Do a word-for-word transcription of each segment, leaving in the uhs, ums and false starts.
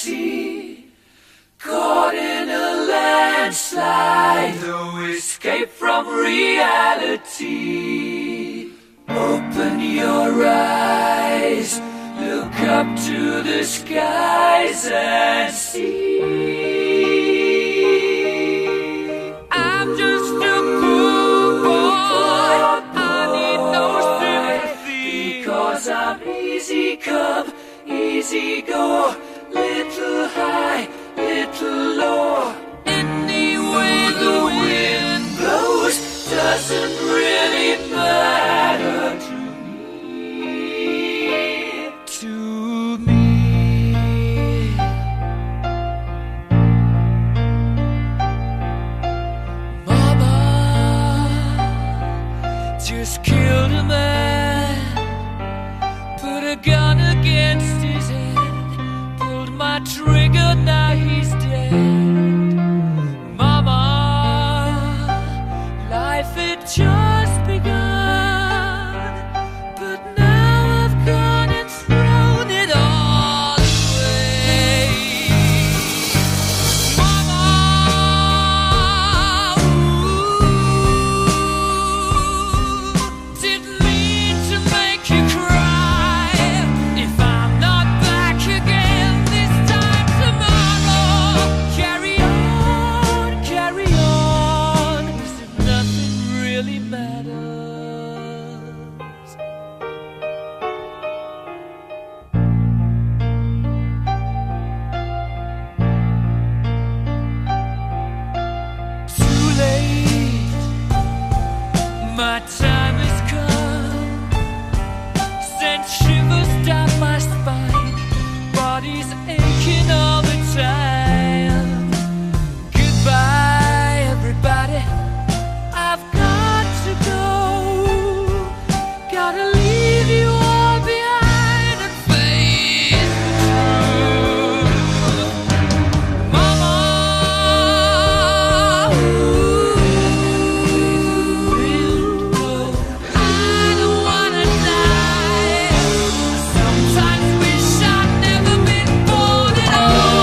sea, caught in a landslide, no escape from reality. Open your eyes, look up to the skies and see. I'm just a poor boy, I need no sympathy, because I'm easy come, easy go, little high, little low. Any way the wind blows doesn't really matter to me, to me. Mama just killed a man, put a gun against his head, pulled my trigger, now he's dead. Mama, life had just begun, but now I've gone and thrown it all away. Mama, ooh, didn't mean to make you cry. If I'm not back again this time tomorrow, carry on, carry on, as if nothing really matters. Too late, my time has come, sent shivers down my spine, body's aching all the time. Goodbye, everybody, I've got to go, gotta leave you all behind and face the truth. Mama, ooh, I don't wanna die. Sometimes wish I'd never been born at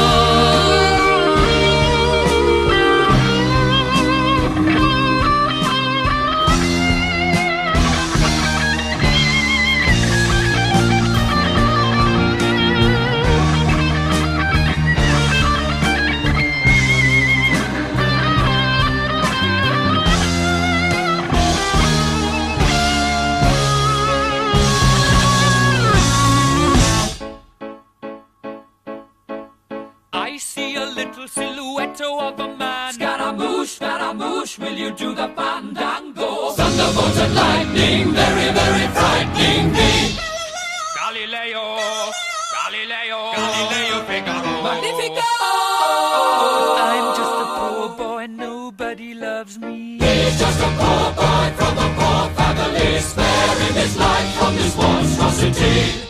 I see a little silhouette of a man. Scaramouche, Scaramouche, will you do the fandango? Thunderbolt and lightning, very, very frightening me. Galileo, Galileo, Galileo Figaro. Magnifico! I'm just a poor boy, nobody loves me. He's just a poor boy from a poor family, sparing his life from this monstrosity.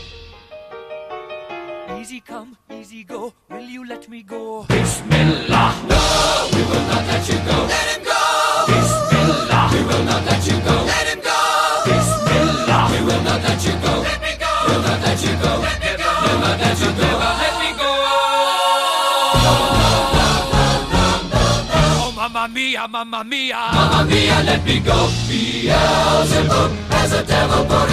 Easy come, easy go, will you let me go? Bismillah, no, we will not let you go. Let him go! Bismillah, we will not let you go. Let him go! Bismillah, we will not let you go. Let me go! We'll not let you go. Let me go! We'll not let you go. Never let me go! No, no, no, no, no, no, no. Oh, mamma mia, mamma mia. Mamma mia, let me go. Beelzebub has a devil put